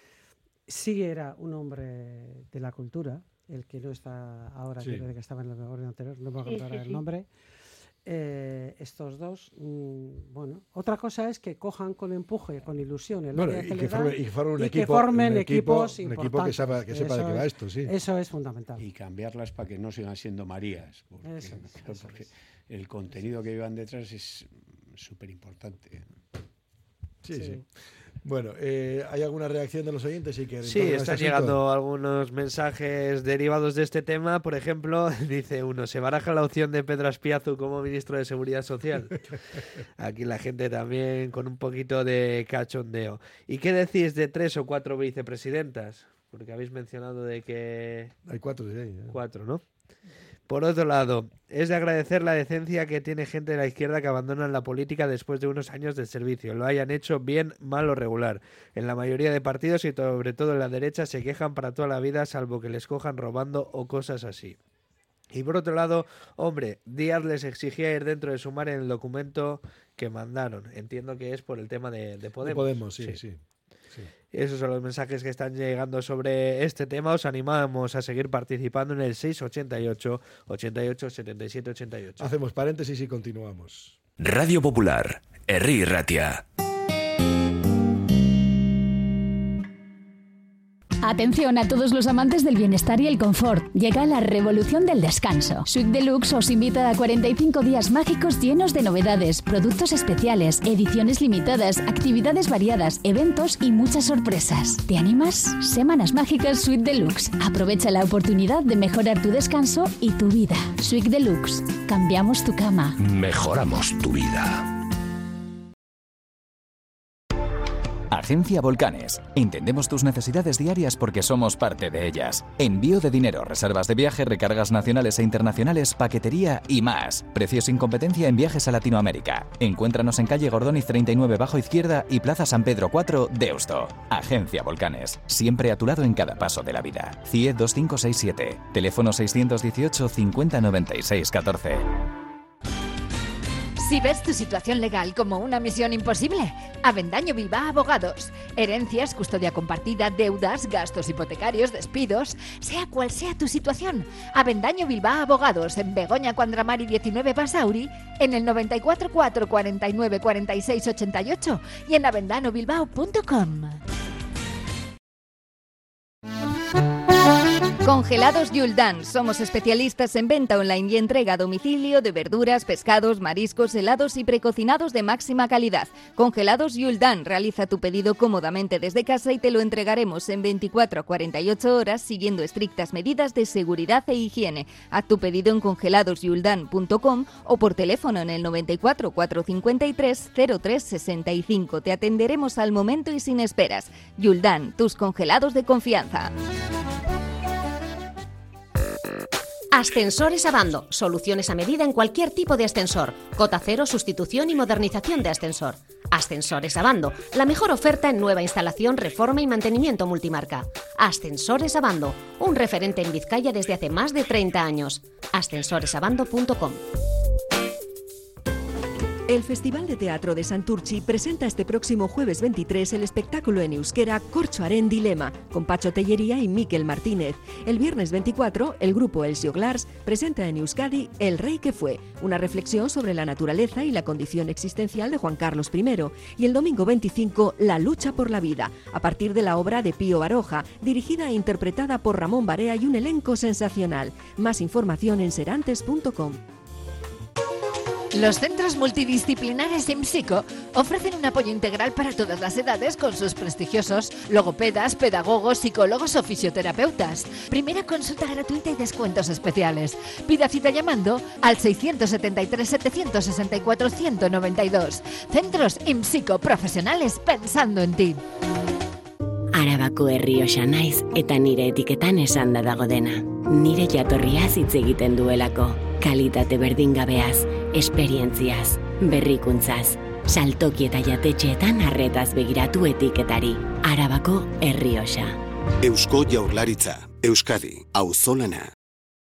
Sí era un hombre de la cultura, el que no está ahora, Sí. que, que estaba en el gobierno anterior, no me acuerdo Sí, ahora sí, el sí. nombre. Eh, estos dos, mmm, bueno, otra cosa es que cojan con empuje, con ilusión el Bueno, área y que que, le dan, formen, y que formen un y equipo, que formen un equipo, equipos un equipo que, importantes. sepa, que sepa de Eso qué va es- esto, sí. Eso es fundamental. Y cambiarlas para que no sigan siendo Marías. Porque, Eso es, claro, eso porque es. el contenido que llevan detrás es súper importante. Sí, sí. Bueno, eh, ¿hay alguna reacción de los oyentes? Sí, que Sí, en torno a están este llegando algunos mensajes derivados de este tema. Por ejemplo, dice uno, se baraja la opción de Pedro Aspiazu como ministro de Seguridad Social. Aquí la gente también con un poquito de cachondeo. ¿Y qué decís de tres o cuatro vicepresidentas? Porque habéis mencionado de que... Hay cuatro, sí. ¿eh? Cuatro, ¿no? Por otro lado, es de agradecer la decencia que tiene gente de la izquierda que abandonan la política después de unos años de servicio. Lo hayan hecho bien, mal o regular. En la mayoría de partidos y sobre todo en la derecha se quejan para toda la vida, salvo que les cojan robando o cosas así. Y por otro lado, hombre, Díaz les exigía ir dentro de Sumar en el documento que mandaron. Entiendo que es por el tema de, de Podemos. De Podemos, sí, sí. sí. sí. Esos son los mensajes que están llegando sobre este tema. Os animamos a seguir participando en el seis ochenta y ocho, ochenta y ocho, setenta y siete, ochenta y ocho. Hacemos paréntesis y continuamos. Radio Popular, Herri Ratia. Atención a todos los amantes del bienestar y el confort. Llega la revolución del descanso. Suite Deluxe os invita a cuarenta y cinco días mágicos llenos de novedades, productos especiales, ediciones limitadas, actividades variadas, eventos y muchas sorpresas. ¿Te animas? Semanas mágicas Suite Deluxe. Aprovecha la oportunidad de mejorar tu descanso y tu vida. Suite Deluxe. Cambiamos tu cama. Mejoramos tu vida. Agencia Volcanes. Entendemos tus necesidades diarias porque somos parte de ellas. Envío de dinero, reservas de viaje, recargas nacionales e internacionales, paquetería y más. Precios sin competencia en viajes a Latinoamérica. Encuéntranos en calle Gordóniz treinta y nueve bajo izquierda y Plaza San Pedro cuatro, Deusto. Agencia Volcanes. Siempre a tu lado en cada paso de la vida. C I E dos cinco seis siete. Teléfono seiscientos dieciocho cincuenta noventa y seis catorce. Si ves tu situación legal como una misión imposible, Avendaño Bilbao Abogados. Herencias, custodia compartida, deudas, gastos hipotecarios, despidos, sea cual sea tu situación. Avendaño Bilbao Abogados en Begoña Cuandramari diecinueve Basauri, en el noventa y cuatro cuatro cuarenta y nueve cuarenta y seis ochenta y ocho y en avendano bilbao punto com. Congelados Yuldan. Somos especialistas en venta online y entrega a domicilio de verduras, pescados, mariscos, helados y precocinados de máxima calidad. Congelados Yuldan. Realiza tu pedido cómodamente desde casa y te lo entregaremos en veinticuatro a cuarenta y ocho horas siguiendo estrictas medidas de seguridad e higiene. Haz tu pedido en congelados yuldan punto com o por teléfono en el noventa y cuatro cuatrocientos cincuenta y tres cero tres sesenta y cinco. Te atenderemos al momento y sin esperas. Yuldan, tus congelados de confianza. Ascensores Abando. Soluciones a medida en cualquier tipo de ascensor. Cota cero, sustitución y modernización de ascensor. Ascensores Abando. La mejor oferta en nueva instalación, reforma y mantenimiento multimarca. Ascensores Abando. Un referente en Vizcaya desde hace más de treinta años. ascensores abando punto com. El Festival de Teatro de Santurchi presenta este próximo jueves veintitrés el espectáculo en euskera Corchoaren Dilema, con Pacho Tellería y Miquel Martínez. El viernes veinticuatro, el grupo Els Joglars presenta en Euskadi El Rey que fue, una reflexión sobre la naturaleza y la condición existencial de Juan Carlos primero. Y el domingo veinticinco, La lucha por la vida, a partir de la obra de Pío Baroja, dirigida e interpretada por Ramón Barea y un elenco sensacional. Más información en serantes punto com. Los centros multidisciplinares IMSICO ofrecen un apoyo integral para todas las edades con sus prestigiosos logopedas, pedagogos, psicólogos o fisioterapeutas. Primera consulta gratuita y descuentos especiales. Pida cita llamando al seiscientos setenta y tres setecientos sesenta y cuatro ciento noventa y dos. Centros IMSICO, profesionales pensando en ti. Arabako Errioxa naiz eta nire etiketan esanda dago dena. Nire jatorriaz hitz egiten duelako. Kalitate berdingabeaz, esperientziaz, berrikuntzaz, saltoki eta jatetxeetan arretaz begiratu etiketari. Arabako Errioxa. Eusko Jaurlaritza, Euskadi, auzolana.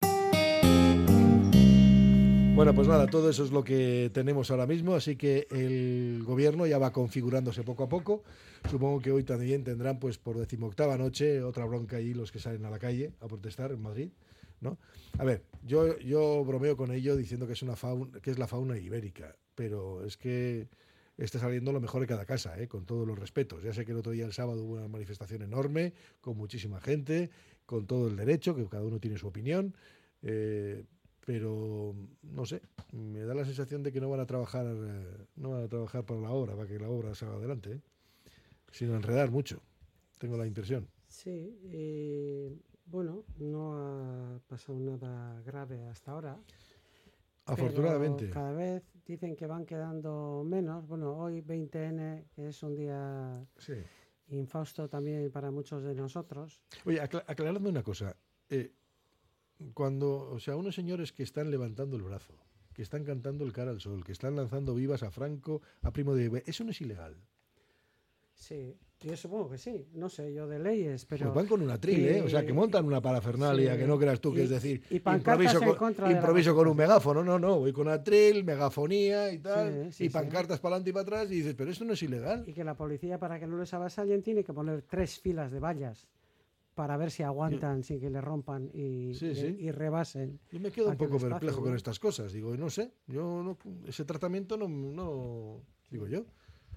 Bueno, pues nada, todo eso es lo que tenemos ahora mismo, así que el gobierno ya va configurándose poco a poco. Supongo que hoy también tendrán, pues por decimoctava noche, otra bronca ahí los que salen a la calle a protestar en Madrid, ¿no? A ver, yo, yo bromeo con ello diciendo que es una fauna, que es la fauna ibérica, pero es que está saliendo lo mejor de cada casa, ¿eh? Con todos los respetos. Ya sé que el otro día, el sábado, hubo una manifestación enorme, con muchísima gente, con todo el derecho, que cada uno tiene su opinión, eh, pero no sé, me da la sensación de que no van a trabajar, eh, no van a trabajar para la obra, para que la obra salga adelante, ¿eh? Sino enredar mucho, tengo la impresión. Sí, eh, bueno, no ha pasado nada grave hasta ahora. Afortunadamente. Pero cada vez dicen que van quedando menos. Bueno, hoy veinte ene, que es un día sí. infausto también para muchos de nosotros. Oye, acla- aclaradme una cosa. Eh, cuando, o sea, unos señores que están levantando el brazo, que están cantando el cara al sol, que están lanzando vivas a Franco, a Primo de Rivera, ¿eso no es ilegal? Sí, yo supongo que sí. No sé yo de leyes, pero... Pues van con un atril, ¿eh? O sea, que montan una parafernalia, sí, que no creas tú que y, es decir, y improviso, con, improviso con un megáfono. No, no, voy con atril, megafonía y tal, sí, sí, y pancartas sí. para adelante y para atrás, y dices, pero esto no es ilegal. Y que la policía, para que no les avasallen, tiene que poner tres filas de vallas para ver si aguantan sí. sin que le rompan y, sí, y, sí. y rebasen. Yo me quedo un poco perplejo espacio, con ¿no? estas cosas. Digo, no sé, yo no, ese tratamiento no, no digo yo.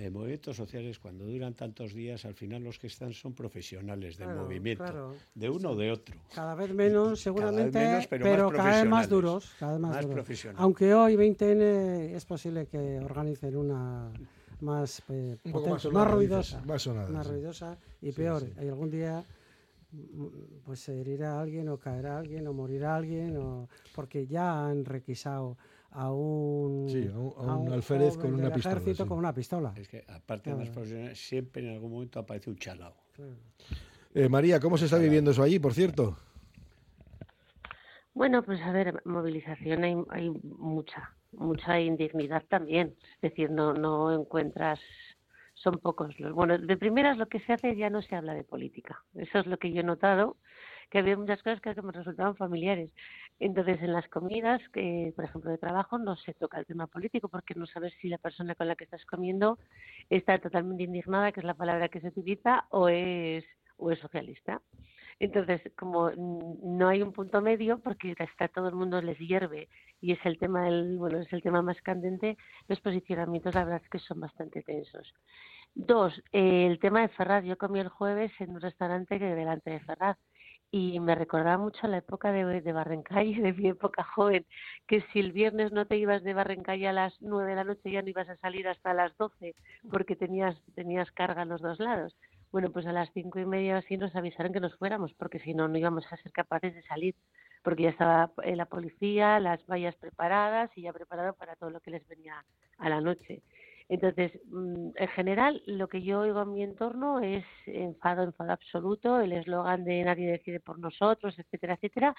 En movimientos sociales, cuando duran tantos días, al final los que están son profesionales del Claro, movimiento, claro. de uno o de otro. Cada vez menos, seguramente, Cada vez menos, pero, pero más cada vez más profesionales. duros. Cada vez más Más duros. profesionales. Aunque hoy veinte ene es posible que organicen una más eh, Un poco potente, más más, sonada, ruidosa, dices, más sonada, más sí. ruidosa y Sí, peor. sí. Y algún día mm, pues se herirá alguien o caerá alguien o morirá alguien o porque ya han requisado a un, Sí, a un- a un alférez joven con una del pistola, ejército sí. con una pistola. Es que, aparte de más Claro. profesionales, siempre en algún momento aparece un chalao. Claro. Eh, María, ¿cómo se está viviendo eso allí, por cierto? Bueno, pues a ver, movilización hay, hay mucha, mucha indignidad también. Es decir, no, no encuentras, son pocos los. Bueno, de primeras lo que se hace ya no se habla de política. Eso es lo que yo he notado, que había muchas cosas que me resultaban familiares. Entonces, en las comidas, que por ejemplo de trabajo, no se toca el tema político porque no sabes si la persona con la que estás comiendo está totalmente indignada, que es la palabra que se utiliza, o es, o es socialista. Entonces, como mm, no hay un punto medio, porque está todo el mundo les hierve y es el tema del, bueno, es el tema más candente, los posicionamientos la verdad es que son bastante tensos. Dos, eh, el tema de Ferraz. Yo comí el jueves en un restaurante que delante de Ferraz y me recordaba mucho la época de, de Barrencalle, de mi época joven, que si el viernes no te ibas de Barrencalle a las nueve de la noche ya no ibas a salir hasta las doce porque tenías, tenías carga a los dos lados. Bueno, pues a las cinco y media así nos avisaron que nos fuéramos, porque si no, no íbamos a ser capaces de salir, porque ya estaba eh, la policía, las vallas preparadas y ya preparado para todo lo que les venía a la noche. Entonces, mm, en general, lo que yo oigo en mi entorno es enfado, enfado absoluto, el eslogan de nadie decide por nosotros, etcétera, etcétera.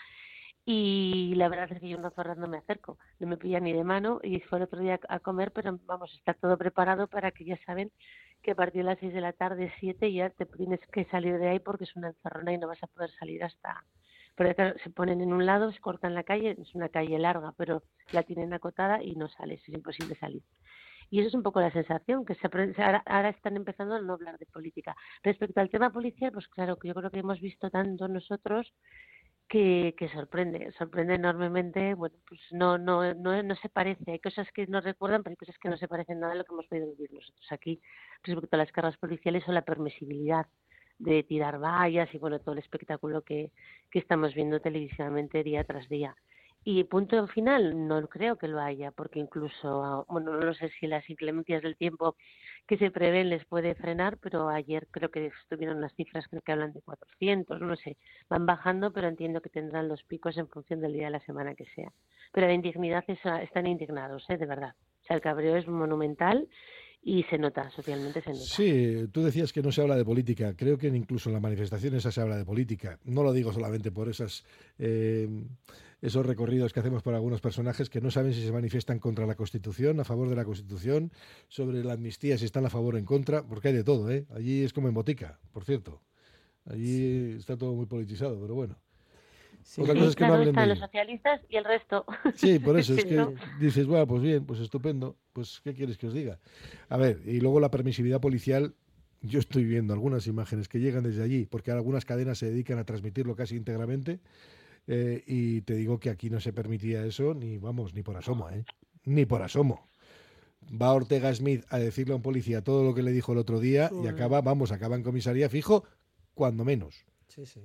Y la verdad es que yo no, Ferraz, no me acerco, no me pilla ni de mano y fue el otro día a comer, pero vamos, está todo preparado para que ya saben que a partir de las seis de la tarde, siete, ya te tienes que salir de ahí porque es una encerrona y no vas a poder salir hasta... Pero claro, se ponen en un lado, se cortan la calle, es una calle larga, pero la tienen acotada y no sales, es imposible salir. Y eso es un poco la sensación, que se aprende, ahora, ahora están empezando a no hablar de política. Respecto al tema policial, pues claro, que yo creo que hemos visto tanto nosotros que, que sorprende, sorprende enormemente. Bueno, pues no, no, no, no se parece. Hay cosas que nos recuerdan, pero hay cosas que no se parecen nada a lo que hemos podido vivir nosotros aquí respecto a las cargas policiales o la permisibilidad de tirar vallas y bueno, todo el espectáculo que, que estamos viendo televisivamente día tras día. Y punto final, no creo que lo haya, porque incluso, bueno, no sé si las inclemencias del tiempo que se prevén les puede frenar, pero ayer creo que estuvieron las cifras, creo que hablan de cuatrocientos, no sé, van bajando, pero entiendo que tendrán los picos en función del día de la semana que sea. Pero la indignidad, es, están indignados, ¿eh? De verdad. O sea, el cabreo es monumental y se nota, socialmente se nota. Sí, tú decías que no se habla de política. Creo que incluso en las manifestaciones se habla de política. No lo digo solamente por esas, eh, esos recorridos que hacemos por algunos personajes que no saben si se manifiestan contra la Constitución, a favor de la Constitución, sobre la amnistía, si están a favor o en contra, porque hay de todo, ¿eh? Allí es como en botica, por cierto. Allí está todo muy politizado, pero bueno. Sí, Otra cosa es que claro, no hablen están de los ello. socialistas y el resto. Sí, por eso es Sí, que ¿no? dices, bueno, pues bien, pues estupendo, pues ¿qué quieres que os diga? A ver, y luego la permisividad policial, yo estoy viendo algunas imágenes que llegan desde allí, porque algunas cadenas se dedican a transmitirlo casi íntegramente, eh, y te digo que aquí no se permitía eso, ni vamos, ni por asomo, ¿eh? Ni por asomo. Va Ortega Smith a decirle a un policía todo lo que le dijo el otro día y Sí. acaba, vamos, acaba en comisaría fijo, cuando menos. Sí, sí.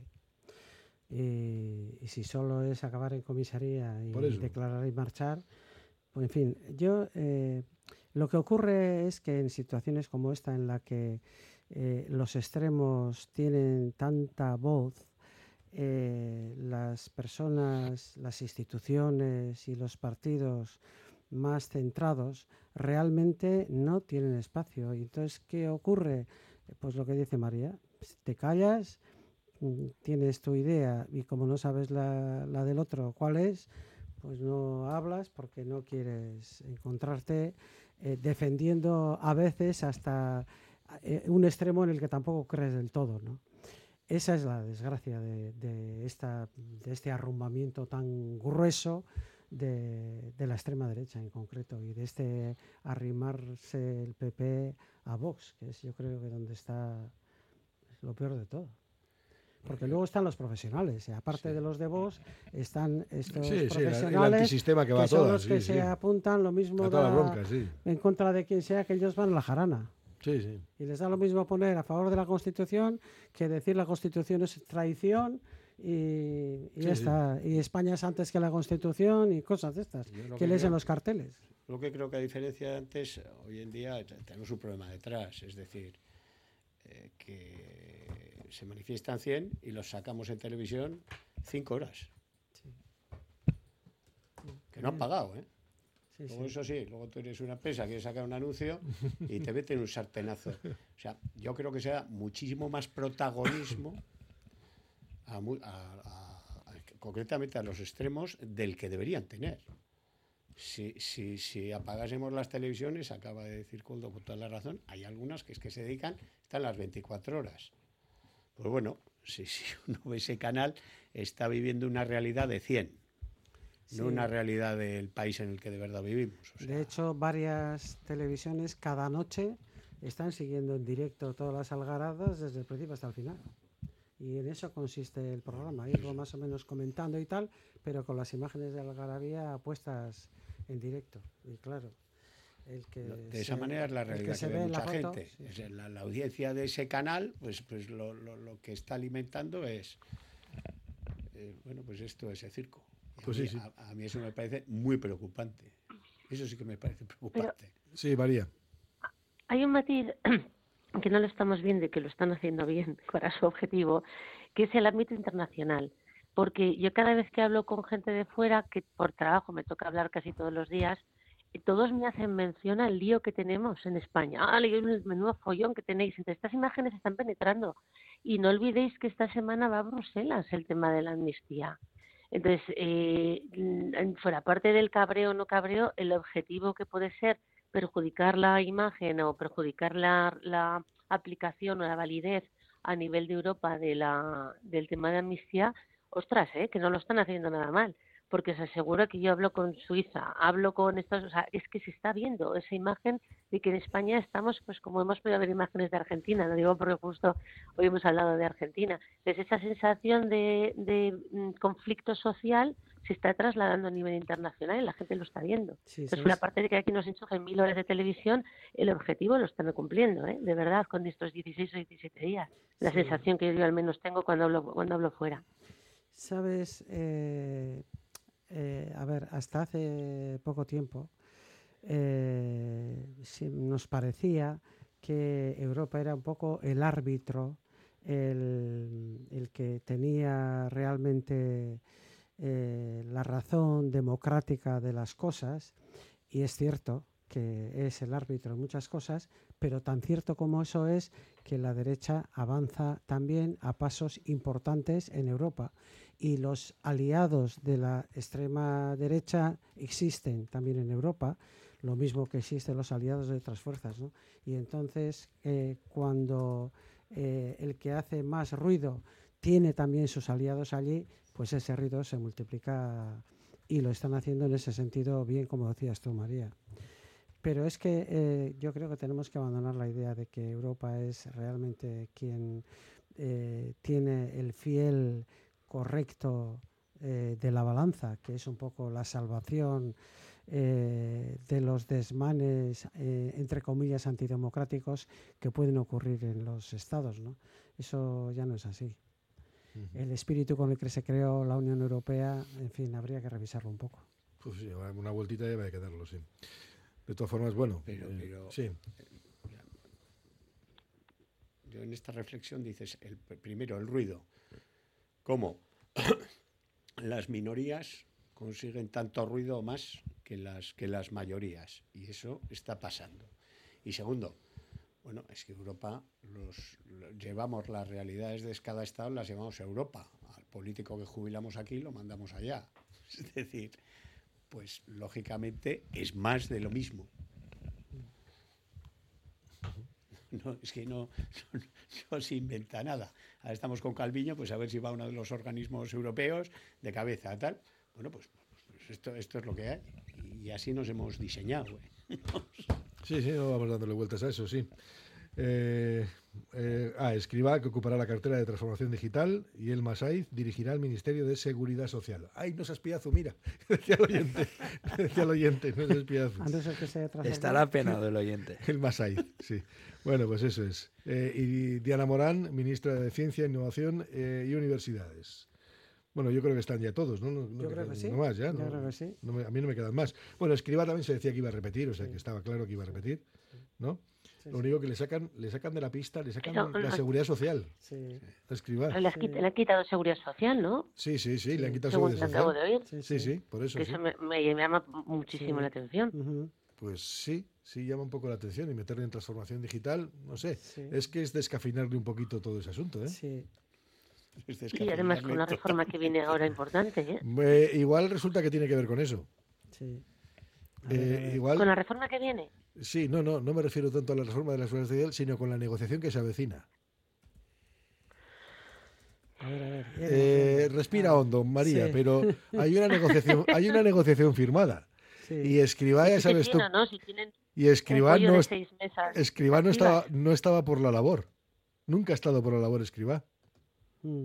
Y, y si solo es acabar en comisaría y Por eso. declarar y marchar, pues en fin, yo eh, lo que ocurre es que en situaciones como esta en la que eh, los extremos tienen tanta voz, eh, las personas, las instituciones y los partidos más centrados realmente no tienen espacio. Y entonces, ¿qué ocurre? Pues lo que dice María, te callas, tienes tu idea y como no sabes la, la del otro cuál es, pues no hablas porque no quieres encontrarte eh, defendiendo a veces hasta eh, un extremo en el que tampoco crees del todo, ¿no? Esa es la desgracia de, de, esta, de este arrumbamiento tan grueso de, de la extrema derecha en concreto y de este arrimarse el P P a Vox, que es yo creo que donde está lo peor de todo. Porque luego están los profesionales, y aparte sí. de los de Vox, están estos sí, sí, profesionales el antisistema que, va que son todas, los que sí, se sí. apuntan lo mismo a toda da, la bronca, sí. en contra de quien sea, que ellos van a la jarana. Sí, sí. Y les da lo mismo poner a favor de la Constitución que decir la Constitución es traición y, y Sí, ya está. Y España es antes que la Constitución y cosas de estas Yo lo que que lees en creo- los carteles. Lo que creo que a diferencia de antes, hoy en día te- tenemos un problema detrás, es decir, eh, que se manifiestan cien y los sacamos en televisión cinco horas. Que no han pagado, ¿eh? Sí, luego sí. eso sí, luego tú eres una empresa, quieres sacar un anuncio y te meten un sartenazo. O sea, yo creo que sea muchísimo más protagonismo, a mu- a- a- a- concretamente a los extremos, del que deberían tener. Si, si, si apagásemos las televisiones, acaba de decir Coldo con toda la razón, hay algunas que es que se dedican, están las veinticuatro horas. Pues bueno, si, si uno ve ese canal, está viviendo una realidad de cien, Sí. no una realidad del país en el que de verdad vivimos. O sea, De hecho, varias televisiones cada noche están siguiendo en directo todas las algaradas desde el principio hasta el final. Y en eso consiste el programa, irlo más o menos comentando y tal, pero con las imágenes de algarabía puestas en directo. Y claro, el que de esa se- manera es la el realidad que, se ve ve en la mucha foto, gente. sí, Es sí. decir, la, la audiencia de ese canal, pues, pues lo, lo, lo que está alimentando es, eh, bueno, pues esto, ese circo. Y a, Pues mí, sí, sí. a- a mí eso me parece muy preocupante. Eso sí que me parece preocupante. Sí, María. Hay un matiz que no lo estamos viendo y que lo están haciendo bien para su objetivo, que es el ámbito internacional. Porque yo cada vez que hablo con gente de fuera, que por trabajo me toca hablar casi todos los días, y todos me hacen mención al lío que tenemos en España. Ah, el menudo follón que tenéis. Entonces, estas imágenes están penetrando. Y no olvidéis que esta semana va a Bruselas el tema de la amnistía. Entonces, eh, fuera parte del cabreo o no cabreo, el objetivo que puede ser perjudicar la imagen o perjudicar la, la aplicación o la validez a nivel de Europa de la, del tema de amnistía, ostras, ¿eh? Que no lo están haciendo nada mal, porque os aseguro que yo hablo con Suiza, hablo con estos, o sea, es que se está viendo esa imagen de que en España estamos, pues como hemos podido ver imágenes de Argentina, lo digo porque justo hoy hemos hablado de Argentina, entonces esa sensación de, de mm, conflicto social se está trasladando a nivel internacional y la gente lo está viendo. Sí, Entonces, ¿sabes? una parte de que aquí nos enchufen mil horas de televisión, el objetivo lo están cumpliendo, ¿eh? De verdad, con estos dieciséis o diecisiete días. La Sí. sensación que yo al menos tengo cuando hablo, cuando hablo fuera. Sabes, eh, eh, a ver, hasta hace poco tiempo eh, sí, nos parecía que Europa era un poco el árbitro, el, el que tenía realmente eh, la razón democrática de las cosas, y es cierto que es el árbitro en muchas cosas, pero tan cierto como eso es que la derecha avanza también a pasos importantes en Europa y los aliados de la extrema derecha existen también en Europa, lo mismo que existen los aliados de otras fuerzas, ¿no? Y entonces eh, cuando eh, el que hace más ruido tiene también sus aliados allí, pues ese ruido se multiplica y lo están haciendo en ese sentido bien, como decías tú, María. Pero es que eh, yo creo que tenemos que abandonar la idea de que Europa es realmente quien eh, tiene el fiel correcto eh, de la balanza, que es un poco la salvación eh, de los desmanes, eh, entre comillas, antidemocráticos que pueden ocurrir en los estados, ¿no? Eso ya no es así. Uh-huh. El espíritu con el que se creó la Unión Europea, en fin, habría que revisarlo un poco. Pues sí, una vueltita debe que darlo, sí. De todas formas, bueno, pero, eh, pero sí. Yo en esta reflexión dices, el, primero, el ruido. ¿Cómo las minorías consiguen tanto ruido o más que las, que las mayorías? Y eso está pasando. Y segundo, bueno, es que Europa, los, los llevamos las realidades de cada estado, las llevamos a Europa. Al político que jubilamos aquí lo mandamos allá. Es decir, pues lógicamente es más de lo mismo. No, es que no, no, no se inventa nada. Ahora estamos con Calviño, pues a ver si va a uno de los organismos europeos de cabeza, tal. Bueno, pues, pues esto, esto es lo que hay. Y así nos hemos diseñado. ¿eh? Sí, sí, no vamos dándole vueltas a eso, sí. Eh, eh, ah, Escrivá, que ocupará la cartera de Transformación Digital, y Elma Saiz dirigirá el Ministerio de Seguridad Social. ¡Ay, no seas piazo, mira! Decía el oyente, decía el oyente, no seas piazo. Antes de que se Estará penado el oyente. Elma Saiz, sí. Bueno, pues eso es. Eh, y Diana Morán, ministra de Ciencia, Innovación eh, y Universidades. Bueno, yo creo que están ya todos, ¿no? no, no yo creo que sí. No más, ya. Yo no, creo que sí. No me, a mí no me quedan más. Bueno, Escrivá también se decía que iba a repetir, o sea, sí. que estaba claro que iba a repetir, ¿no? Sí, Lo único que le sacan, le sacan de la pista, le sacan Pero, la seguridad social. Sí. Escrivá. Pero le, sí. le han quitado seguridad social, ¿no? Sí, sí, sí, sí. le han quitado Según seguridad social. social. Acabo de oír. Sí, sí, sí, por eso. Que sí. Eso me, me llama muchísimo sí. la atención. Uh-huh. Pues sí, sí llama un poco la atención y meterle en transformación digital, no sé. Sí. Es que es descafeinarle un poquito todo ese asunto, ¿eh? Sí. Y además con la reforma que viene ahora importante, ¿eh? Eh, igual resulta que tiene que ver con eso. Sí. Eh, igual, ¿Con la reforma que viene? Sí, no, no, no me refiero tanto a la reforma de la seguridad social, sino con la negociación que se avecina. A ver, a ver. Eh, respira hondo, María, sí. pero hay una negociación, hay una negociación firmada. Sí. Y Escrivá, ya sabes tú. ¿no? Si tienen y Escrivá no, Escrivá no estaba, no estaba por la labor. Nunca ha estado por la labor Escrivá. Mm.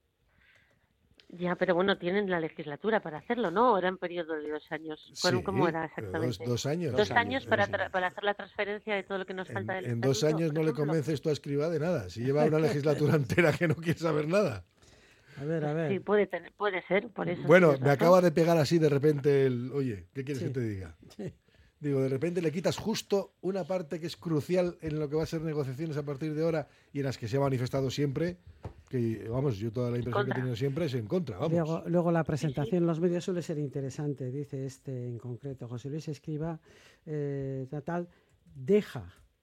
Ya, pero bueno, tienen la legislatura para hacerlo, ¿no? Era un periodo de dos años. Sí, ¿Cómo era exactamente? Dos, dos años. Dos, dos años, años para, tra- para hacer la transferencia de todo lo que nos falta en, del En dos años no le convences tú a Escrivá de nada. Si lleva una legislatura entera que no quiere saber nada. A ver, a ver. Sí, puede, tener, puede ser, por eso. Bueno, me acaba de pegar así de repente el... Oye, ¿qué quieres sí. que te diga? Sí. Digo, de repente le quitas justo una parte que es crucial en lo que va a ser negociaciones a partir de ahora y en las que se ha manifestado siempre, que vamos, yo toda la impresión que he tenido siempre es en contra, vamos. Luego, luego la presentación en los medios suele ser interesante, dice este en concreto, José Luis Escrivá, eh, tal, deja,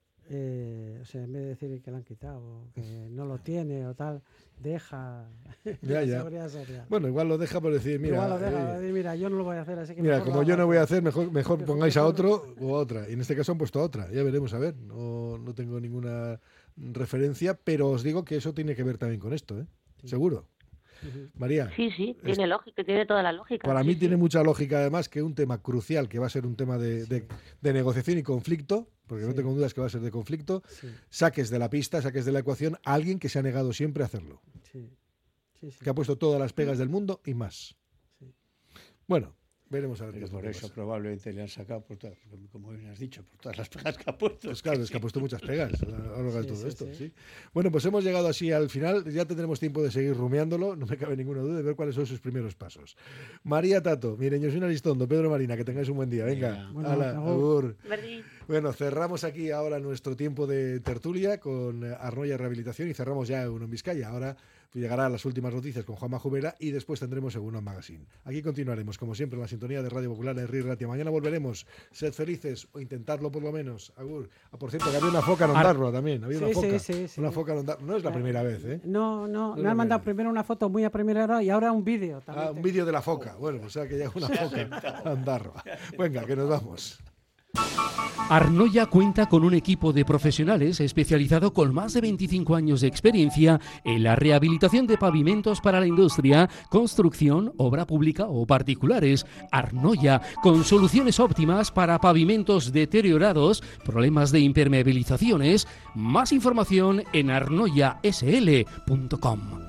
eh, o sea, en vez de decir que le han quitado, que no lo tiene o tal, deja ya, la ya. seguridad social. Bueno, igual lo deja por decir, mira, igual lo deja, eh, decir, mira, yo no lo voy a hacer, así que mira, mejor como yo no voy a hacer, mejor, mejor, mejor pongáis a otro o a otra. Y en este caso han puesto a otra, ya veremos, a ver, no, no tengo ninguna referencia, pero os digo que eso tiene que ver también con esto, ¿eh? Sí. Seguro. Uh-huh. María. Sí, sí, tiene es, lógica, tiene toda la lógica. Para sí, mí sí. tiene mucha lógica, además, que un tema crucial, que va a ser un tema de, sí. de, de negociación y conflicto, porque sí. no tengo dudas que va a ser de conflicto, sí. saques de la pista, saques de la ecuación a alguien que se ha negado siempre a hacerlo. Sí. Sí, sí. Que ha puesto todas las pegas del mundo y más. Sí. Bueno, veremos a ver. Pero por eso pasa. Probablemente le han sacado, por todas, como bien has dicho, por todas las pegas que ha puesto. Pues claro, es que ha puesto muchas pegas a lo largo de sí, todo sí, esto. Sí. ¿sí? Bueno, pues hemos llegado así al final. Ya tendremos tiempo de seguir rumiándolo. No me cabe ninguna duda de ver cuáles son sus primeros pasos. María Tato, Mireñosina Listondo, Pedro Marina, que tengáis un buen día. Venga, bueno, ala, agur. Verdi. Bueno, cerramos aquí ahora nuestro tiempo de tertulia con Arnoia Rehabilitación y cerramos ya uno en Vizcaya. Ahora llegará a las últimas noticias con Juanma Jubera y después tendremos Egunon Magazine. Aquí continuaremos, como siempre, en la sintonía de Radio Popular en Herri Ratia. Mañana volveremos. Sed felices, o intentadlo por lo menos. Agur. Ah, por cierto, que había una foca en Ondarroa también. Había sí, una foca. Sí, sí, sí. Una foca en Ondarroa. No es la ah, primera vez, ¿eh? No, no. no me han mandado primero una foto muy a primera hora y ahora un vídeo también. Ah, un vídeo de la foca. Bueno, o sea que ya una foca a Ondarroa. Venga, que nos vamos. Arnoia cuenta con un equipo de profesionales especializado con más de veinticinco años de experiencia en la rehabilitación de pavimentos para la industria, construcción, obra pública o particulares. Arnoia, con soluciones óptimas para pavimentos deteriorados, problemas de impermeabilizaciones. Más información en arnoia s l punto com.